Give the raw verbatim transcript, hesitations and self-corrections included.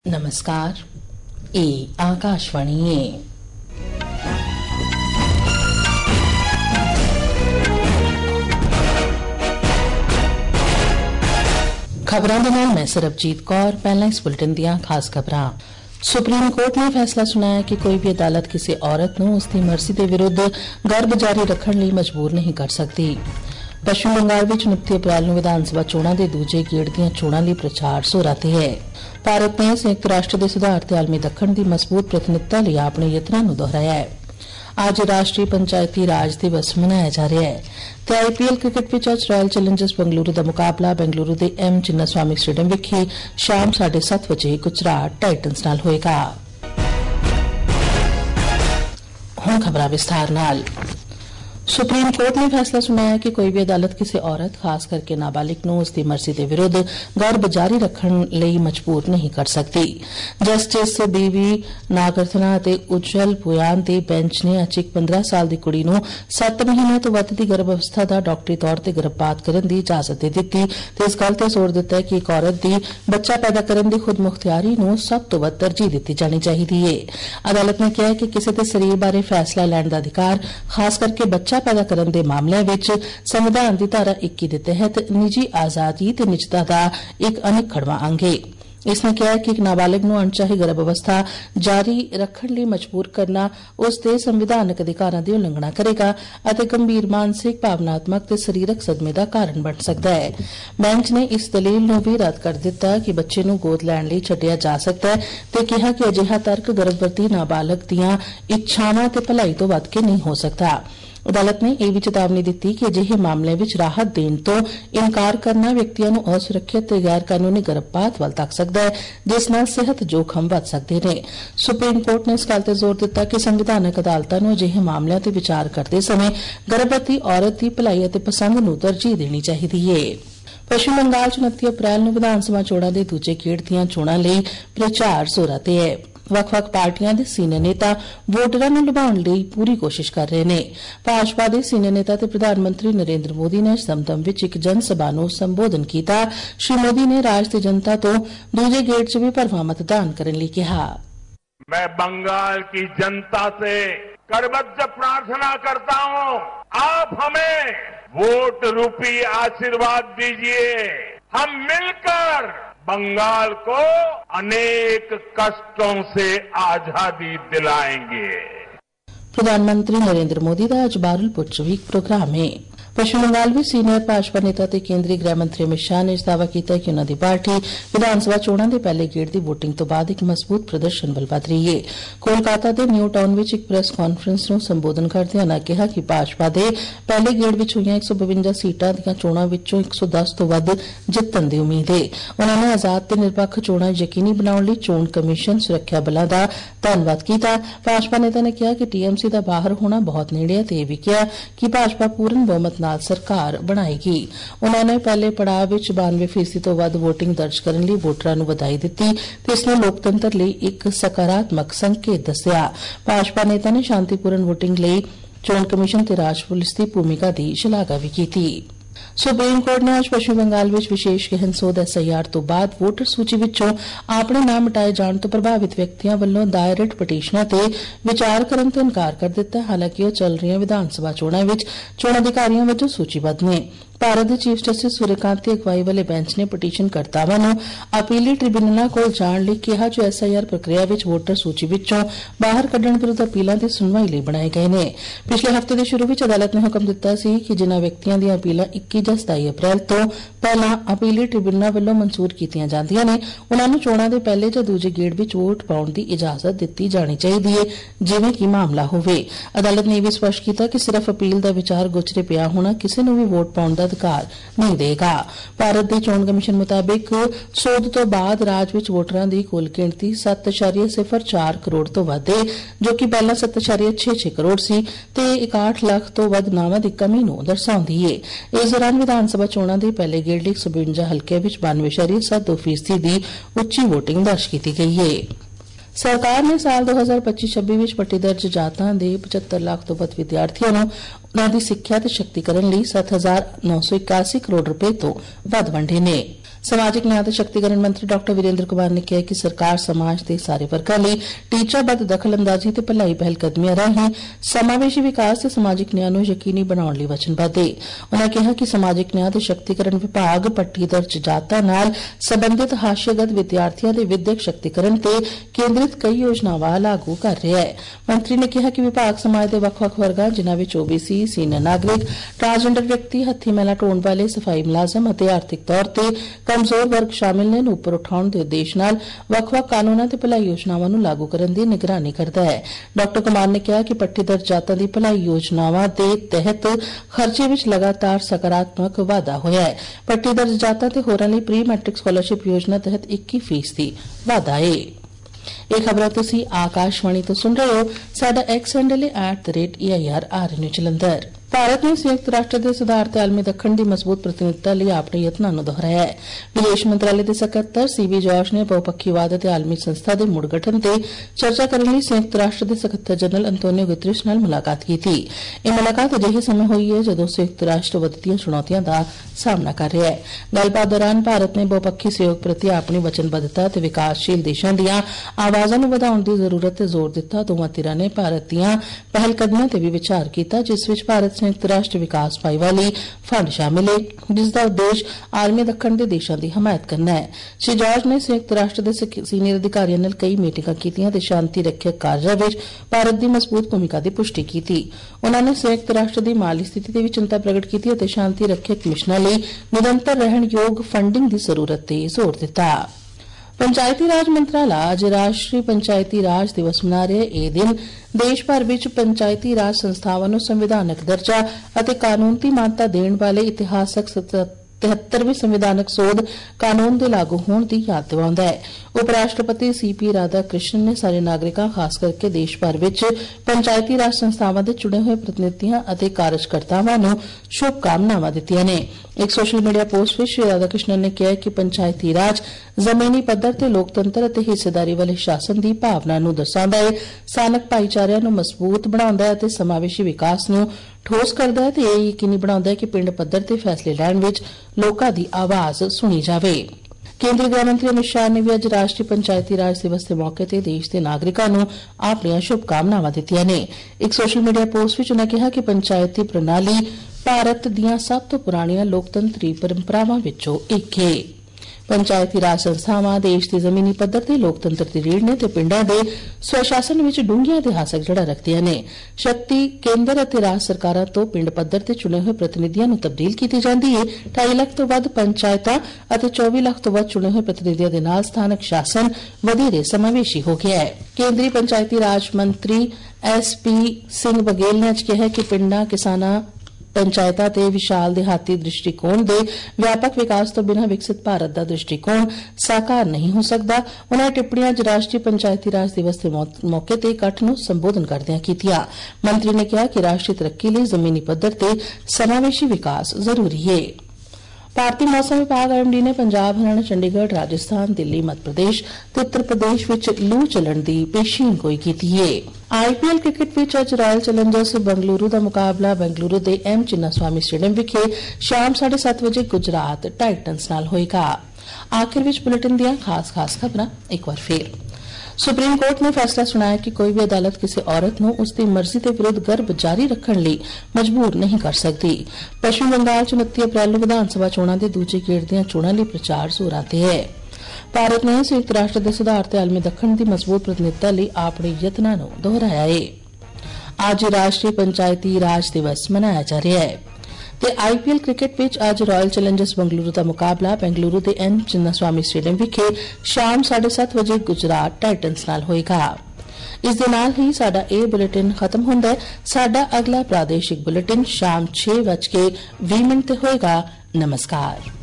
नमस्कार, ये आकाशवाणी है। खबरों के नाल मैं सरबजीत कौर। पहला इस बुलेटिन दियां खास खबरां। सुप्रीम कोर्ट ने फैसला सुनाया कि कोई भी अदालत किसी औरत नूं उसकी मर्जी के विरुद्ध गर्भ जारी रखने लई मजबूर नहीं कर सकती। पश्चिम बंगाल विच उनतीस अप्रैल नूं विधान सभा चोणां दे दूजे गेड़ दीआं चोणां लई प्रचार सूरा ते है। भारत ने संयुक्त राष्ट्र दे सुधार ते आलमी दखण दी मजबूत प्रतिनिधिता लई अपने यत्नां नूं दोहराया है। अज राष्ट्रीय पंचायती राज दिवस मनाया जा रहा है। ते आईपीएल क्रिकेट विच अज रॉयल चैलेंजर्स बंगलुरू दा मुकाबला बेंगलुरू दे एम चिन्नास्वामी स्टेडियम विखे शाम साढ़े सत्त बजे गुजरात टाइटन्स नाल होएगा। हुण खबरां विस्तार नाल। सुप्रीम कोर्ट ने फैसला सुनाया कि कोई भी अदालत किसी औरत खास करके नाबालिग नूं उसकी मर्जी के विरुद्ध गर्भ जारी रखने लई मजबूर नहीं कर सकती। जस्टिस बीवी नागरथना ते उज्जवल पुयान दे बेंच ने अज एक पंद्रह साल दी कुड़ी नूं सत्त महीने तो वध दी गर्भ अवस्था दा डॉक्टरी तौर ते गर्भपात करन दी इजाजत दे दित्ती ते इस गल ते जोर दित्ता है कि एक औरत दी बच्चा पैदा करन दी खुद मुख्तियारी नूं सब तो वध तरजीह दित्ती जानी चाहिदी है। अदालत ने कहा है कि किसी दे शरीर बारे फैसला लैण दा अधिकार खास करके बच्चा पैदा करन दे मामले विच संविधान दी धारा इक्की दे तहत निजी आजादी ते निजता दा एक अनिखड़वां अंग है। इसने कहा कि एक नाबालिग नूं अणचाही गर्भ अवस्था जारी रखने लई मजबूर करना उसके संविधानक अधिकारां दी उल्लंघना करेगा अते गंभीर मानसिक भावनात्मक ते सरीरक सदमे दा कारण बन सकदा है। बेंच ने इस दलील नूं भी रद्द कर दित्ता कि बच्चे नूं गोद लैण लई छड्डिया जा सकदा है ते कहा कि अजिहा तर्क गर्भवती नाबालग दीआं इच्छावां ते भलाई तो वध के नहीं हो सकदा। अदालत ने यह भी चेतावनी दी कि अजिहे मामले विच राहत देण तो इनकार करना व्यक्तियों नूं असुरक्षित ते गैर कानूनी गर्भपात वल तक सकदा है जिस नाल सेहत जोखम वध सकदे ने। सुप्रीम कोर्ट ने इस गल ते जोर दित्ता कि संविधानक अदालतां नूं अजिहे मामलिਆਂ ते विचार करदे समय गर्भवती औरत दी भलाई अते पसंद नूं तरजीह देनी चाहिदी है। पश्चिम बंगाल च उनतीस अप्रैल नूं विधान सभा चोणां दे दूजे गेड़ दीआं चोणां लई प्रचार जोरां ते है। ਵੱਖ-ਵੱਖ पार्टियां दे सीनियर नेता वोटरां नूं लुभाउण लई पूरी कोशिश कर रहे ने। भाजपा दे सीनियर नेता ते प्रधानमंत्री नरेंद्र मोदी ने दमदम विच एक जनसभा नूं संबोधन कीता। श्री मोदी ने राज ते जनता तो दूजे गेड़ च भी भरवां मतदान करने लई कहा। मैं बंगाल की जनता से करबद्ध प्रार्थना करता हूं, आप हमें वोट रूपी आशीर्वाद दीजिए। हम मिलकर बंगाल को अनेक कष्टों से आजादी दिलाएंगे। प्रधानमंत्री नरेंद्र मोदी का आज बारुलपुर च भी प्रोग्राम है। पश्चिम बंगाल भी सीनियर भाजपा नेता ते केंद्रीय गृह मंत्री अमित शाह ने दावा किया कि उन्होंने पार्टी विधान सभा चोणां दे पहले गेड़ दी वोटिंग तो बाद एक मजबूत प्रदर्शन बल वध रही है। कोलकाता दे न्यू टाउन विच एक प्रेस कांफ्रेंस नूं संबोधन करदे उन्होंने कहा कि भाजपा दे पहले गेड़ विच होईयां एक सौ बवंजा सीटां दीआं चोणां विचों एक सौ दस तो वध जितण दी उम्मीद है। उन्होंने आजाद ते निरपक्ष चोणां यकीनी बनाउण लई चोण कमीशन सुरक्षा बलां दा धन्नवाद किया। भाजपा नेता ने कहा कि टीएमसी दा बाहर होना बहुत नेड़े है ते यह भी कहा कि भाजपा पूर्ण बहुमत नाल सरकार बनाएगी। उन्होंने पहले पड़ाव विच बानवे फीसदी तो वध वोटिंग दर्ज करने लई वोटरां नूं बधाई दित्ती ते इसनूं लोकतंत्र लई एक सकारात्मक संकेत दस्सिया। भाजपा नेता ने शांतिपूर्ण वोटिंग लई चोण कमीशन ते राज पुलिस दी भूमिका दी शलाघा भी कीती। सुप्रीम कोर्ट ने आज पश्चिम बंगाल विच विशेष गहन सोध एसआईआर तो बाद वोटर सूची विचों अपने नाम मिटाए जाने तो प्रभावित व्यक्तियों वालों दायर रिट पटीशनां ते विचार करन तो इनकार कर दिता। हालांकि वह चल रही विधान सभा चोणां विच चोण अधिकारियों वजों सूचीबद्ध ने। भारत के चीफ जस्टिस सूर्यकांत की अगवाई वाले बेंच ने पटीशनकर्तावां नूं अपीली ट्रिब्यूनलां कोल जाण लई कहा जो एसआईआर प्रक्रिया विच वोटर सूची विचों बाहर कड्ढण विरुद्ध अपीलां दी सुनवाई लई बनाए गए ने। पिछले हफ्ते के शुरू विच अदालत ने हुकम दित्ता सी कि जिन्हां व्यक्तियों दी अपीलां इक्की ਜਾਂ सताई अप्रैल तो पहलां अपीली ट्रिब्यूनलां ਵੱਲੋਂ मंजूर कीतीआं ਜਾਂਦੀਆਂ ਨੇ उन्हां नूं चोणां दे पहले ਜਾਂ दूजे गेड़ विच वोट पाउण दी इजाजत दित्ती जानी चाहिदी है जिवें कि मामला होवे। अदालत ने यह भी स्पष्ट किया कि सिर्फ अपील का विचार गुजरे पिया होना किसी नूं भी वोट पाउण दा अधिकार नहीं देगा। भारत के चोण कमीशन मुताबिक सोध तो बाद राज विच वोटरां दी कुल गिणती सत्त दशमलव सिफर चार करोड़ तो वध है जो कि पहला सत्त दशमलव छे छे करोड़ सी ते इकाहठ लाख तो वध नावां दी कमी नूं दर्शाउंदी है। इस दौरान विधान सभा चोणां दे पहले गेड़ लई एक सौ बवंजा हल्के विच बानवे दशमलव सत्त दो फीसदी दी उच्ची वोटिंग दर्ज की गई है। सरकार ने साल दो हज़ार पच्चीस छब्बीस विच पट्टीदर्ज जातां दे पचहत्तर लाख तो वध विद्यार्थियों नूं उन्हां दी सिक्ख्या ते शक्तिकरण लई सत्त हजार नौ सौ इक्यासी करोड़ रुपए तो वध वंडे ने। समाजिक न्याय ते शक्तिकरण मंत्री डॉक्टर वीरेंद्र कुमार ने कहा कि सरकार समाज के सारे वर्गां लई टीचाबद्ध दखलअंदाजी ते भलाई पहलकदमियां राहीं समावेशी विकास ते समाजिक न्याय नूं यकीनी बनाउण लई वचनबद्ध है। उन्होंने कहा कि समाजिक न्याय ते शक्तिकरण विभाग पट्टीदर जातां नाल संबंधित हाशियागत विद्यार्थियों के विद्यक शक्तिकरण ते केंद्रित कई योजनावां लागू कर रहा है। मंत्री ने कहा कि विभाग समाज के ਵੱਖ-ਵੱਖ वर्गां जिन्हां विच ओबीसी, सीनियर नागरिक, ट्रांसजेंडर व्यक्ति, हत्थी मैला ढोण वाले, सफाई मुलाजम ਅਤੇ आर्थिक तौर ते कमजोर वर्ग शामिल ने ਨੂੰ ਉੱਪਰ ਉਠਾਉਣ ਦੇ ਉਦੇਸ਼ ਨਾਲ ਵੱਖ-ਵੱਖ ਕਾਨੂੰਨਾਂ ਤੇ ਭਲਾਈ ਯੋਜਨਾਵਾਂ ਨੂੰ ਲਾਗੂ ਕਰਨ ਦੀ ਨਿਗਰਾਨੀ ਕਰਦਾ ਹੈ। ਡਾਕਟਰ ਕੁਮਾਰ ਨੇ ਕਿਹਾ ਕਿ ਪੱਟੀਦਰ ਜਾਤਾਂ ਦੀ ਭਲਾਈ ਯੋਜਨਾਵਾਂ ਦੇ ਤਹਿਤ ਖਰਚੇ ਵਿੱਚ ਲਗਾਤਾਰ ਸਕਾਰਾਤਮਕ ਵਾਧਾ ਹੋਇਆ ਹੈ। ਪੱਟੀਦਰ ਜਾਤਾਂ ਤੇ ਹੋਰਾਂ ਲਈ ਪ੍ਰੀ ਮੈਟ੍ਰਿਕ ਸਕਾਲਰਸ਼ਿਪ ਯੋਜਨਾ ਤਹਿਤ ਇੱਕੀ ਫੀਸਦੀ ਵਾਧਾ ਹੈ। ਇਹ ਖਬਰਾਂ ਤੁਸੀਂ ਆਕਾਸ਼ਵਾਣੀ ਤੋਂ ਸੁਣ ਰਹੇ ਹੋ। ਸਾਡਾ ਐਕਸ ਹੈਂਡਲ ਹੈ at the rate A I R R N U Jalandhar. Bharat ने संयुक्त राष्ट्र के सुधार ते आलमी दखण की मजबूत प्रतिनिधिता लिए अपने यत्नां नूं दोहराया है। विदेश मंत्रालय के सकत्तर सी बी जॉर्ज ने बहुपक्षीवाद ते आलमी संस्था के मुड़ गठन ते चर्चा करने लई संयुक्त राष्ट्र के सकत्तर जनरल अंतोनियो गुतरश नाल मुलाकात की थी। यह मुलाकात अजिहे समय हुई है जदों संयुक्त राष्ट्र वधदियां चुनौतियां का सामना कर रहा है। गलबात दौरान भारत ने बहुपक्षी सहयोग प्रति अपनी वचनबद्धता ते विकासशील देशां दीआं आवाज़ां नूं वधाउण दी जरूरत ते जोर दिता। दोवां धिरां ने भारत दीआं पहलकदमियां ते भी विचार कीता जिस विच भारत संयुक्त राष्ट्र विकास पाईवाली फंड शामिल है जिसका उद्देश्य आलमी दखण के देशों की हमायत करना है। श्री जॉर्ज ने संयुक्त राष्ट्र के सीनियर अधिकारियों नाल कई मीटिंगां कीतियां ते शांति रक्षक कार्यां विच भारत की मजबूत भूमिका की पुष्टि की थी। उन्होंने संयुक्त राष्ट्र की माली स्थिति ते भी चिंता प्रगट की और शांति रक्षक मिशनां लई निरंतर रहण योग फंडिंग की जरूरत ते जोर दिता। पंचायती राज मंत्रालय आज राष्ट्रीय पंचायती राज दिवस मना रहा है। यह दिन देश भर विच पंचायती राज संस्थावां नूं संविधानक दर्जा अते कानून की मान्यता देण वाले इतिहासक तिहत्तरवें संविधानक सोध कानून के लागू होने की याद दिवाउंदा है। उपराष्ट्रपति सी पी राधा कृष्णन ने सारे नागरिकों खास करके देश भर विच पंचायती राज संस्थावां दे चुने हुए प्रतिनिधियों अते कार्यकर्तावां नूं शुभकामनावां दित्तियां ने। एक सोशल मीडिया पोस्ट में श्री राधा कृष्णन ने कहा कि पंचायती राज जमीनी पद्धर ते लोकतंत्र अते हिस्सेदारी वाले शासन की भावना नूं दर्शाउंदा है, स्थानक भाईचारिਆਂ नूं मजबूत बनाउंदा है अते समावेशी विकास नूं ठोस करदा है ते यह यकीनी बनाउंदा है कि पिंड पद्धर ते फैसले लैण विच लोकां दी आवाज़ सुनी जावे। केंद्रीय गृह मंत्री अमित शाह ने भी अज राष्ट्रीय पंचायती राज दिवस के मौके पर देश के नागरिकों नूं अपणियां शुभकामनावां दित्तियां ने। एक सोशल मीडिया पोस्ट विच उन्होंने कहा कि पंचायती प्रणाली भारत दीआं सब तो पुराणियां लोकतंत्री परंपरावां विचों एक है। पंचायती राज संस्थावां देश की जमीनी पद्धर ते लोकतंत्र की रीढ़ ने ते पिंडां दे स्वशासन विच डूंघियां इतिहासक जड़ा रखदियां ने। शक्ति केंद्र अते राज सरकारां तो पिंड पद्धर ते चुने हुए प्रतिनिधियां नूं तब्दील कीती जांदी है। ढाई लाख तो वध पंचायतां अते चौबी लाख तो वध चुने हुए प्रतिनिधियों दे नाल स्थानक शासन वधेरे समावेशी हो गया है। केंद्रीय पंचायती राज मंत्री एस पी सिंह बघेल ने अज कहा कि पिंडां किसानां पंचायतां ते विशाल देहाती दृष्टिकोण दे व्यापक विकास तो बिना विकसित भारत का दृष्टिकोण साकार नहीं हो सकता। उन्होंने टिप्पणियां अज राष्ट्रीय पंचायती राज दिवस के मौके ते इकट्ठ नूं संबोधन करदिआं कीतियां। मंत्री ने कहा कि राष्ट्रीय तरक्की लई जमीनी पद्धर ते समावेशी विकास जरूरी है। भारतीय मौसम विभाग आई एम डी ने पंजाब, हरियाणा, चंडीगढ़, राजस्थान, दिल्ली, मध्य प्रदेश ते उत्तर प्रदेश विच लू चलण दी पेशीनगोई कीती है। आई पी एल क्रिकेट विच अज रॉयल चैलेंजर्स बंगलुरू का मुकाबला बंगलुरू के एम चिन्नास्वामी स्टेडियम विखे शाम साढ़े सत्त बजे गुजरात टाइटन्स नाल होएगा। आखिर विच बुलेटिन दियां खास खास खबरां एक बार फिर। सुप्रीम कोर्ट ने फैसला सुनाया कि कोई भी अदालत किसी औरत नूं उसकी मर्जी के विरुद्ध गर्भ जारी रखण लई मजबूर नहीं कर सकती। पश्चिम बंगाल च उनतीस अप्रैल नूं विधानसभा चोणां दे दूजे गेड़ दीआं चोणां लई प्रचार जोरां ते है। भारत ने संयुक्त राष्ट्र के सुधार ते आलमी दखण की मजबूत प्रतिनिधिता लई अपने यत्नां नूं दोहराया है। अज राष्ट्रीय पंचायती राज दिवस मनाया जा रहा है। ते आई पी एल क्रिकेट विच अज रॉयल चैलेंजर्स बंगलुरू का मुकाबला बेंगलुरू के एम चिन्नास्वामी स्टेडियम विखे शाम साढ़े सत्त बजे गुजरात टाइटन्स नाल होएगा। इस दे नाल ही साडा ए बुलेटिन खत्म हुंदा है। साडा अगला प्रादेशिक बुलेटिन शाम छे बज के बीस मिनट ते होएगा। नमस्कार।